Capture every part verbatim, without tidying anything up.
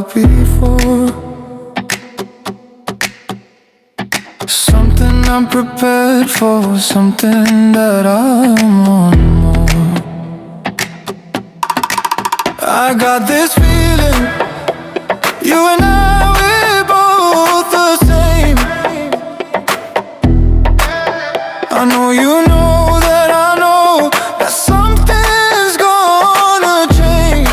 felt before. Something I'm prepared for, something that I want more. I got this feeling, you and I, we're both the same. I know you know that I know that something's gonna change.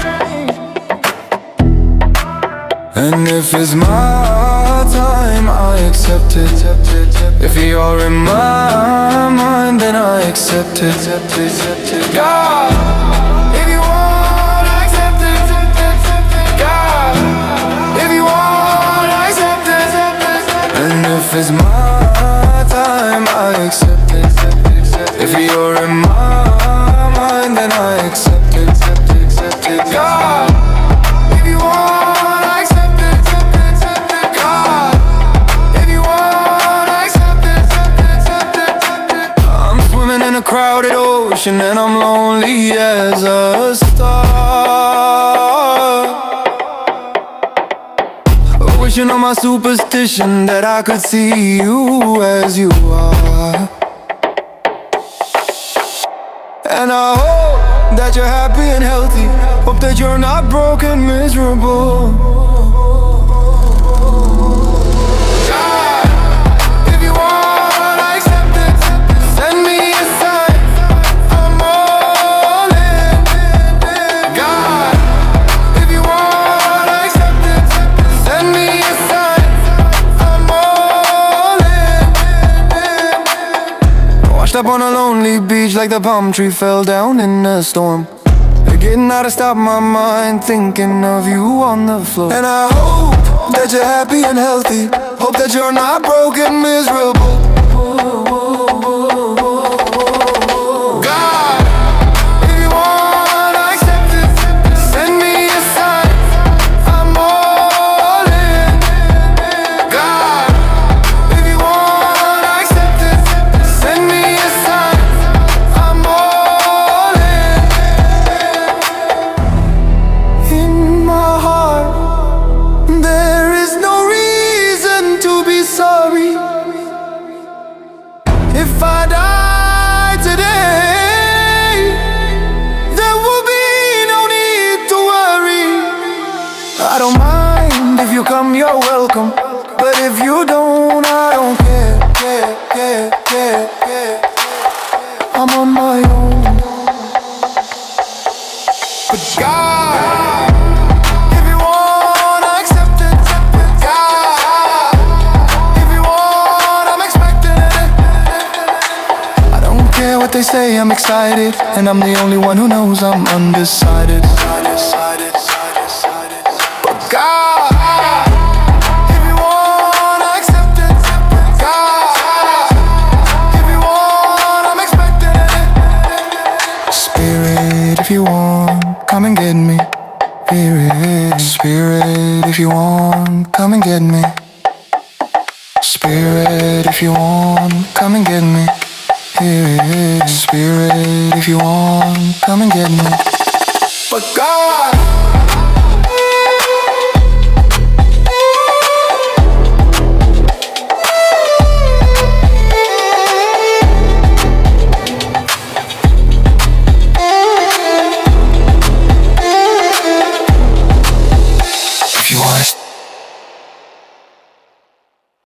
And if it's my time, I accept it. If you're in my mind, then I accept it. God, if you want, I accept it. God, if you want, I accept it. And if it's my time, I accept it. If you're in my mind, then I accept it. God, if you want, I accept it. God, if you want, I accept it. I'm swimming in a crowded ocean and I'm lonely as a star, wishing on my superstition that I could see you as you are. And I hope that you're happy and healthy, hope that you're not broken, miserable. God, if you want, I accept it. Send me a sign, I'm all in. God, if you want, I accept it. Send me a sign, I'm all in. Washed up on a lonely beach like the palm tree fell down in a storm. Getting out to stop my mind, thinking of you on the floor. And I hope that you're happy and healthy, hope that you're not broken, miserable. God, if you want, I accept it. Send me a sign, I'm all in. God, if you want, I accept it. Send me a sign, I'm all in. In my heart, there is no reason to be sorry. If I die today, there will be no need to worry. I don't mind if you come, you're welcome. But if you don't, I don't care, care, care, care, care. I'm on my own. But God, if you want, I accept it. God, if you want, I'm expecting it. I don't care what they say, I'm excited. And I'm the only one who knows I'm undecided. But God, if you want, I accept it. God, if you want, I'm expecting it. Spirit, if you want, come and get me. Spirit, spirit, if you want, come and get me. Spirit, if you want, come and get me. Spirit, spirit, if you want, come and get me. But God,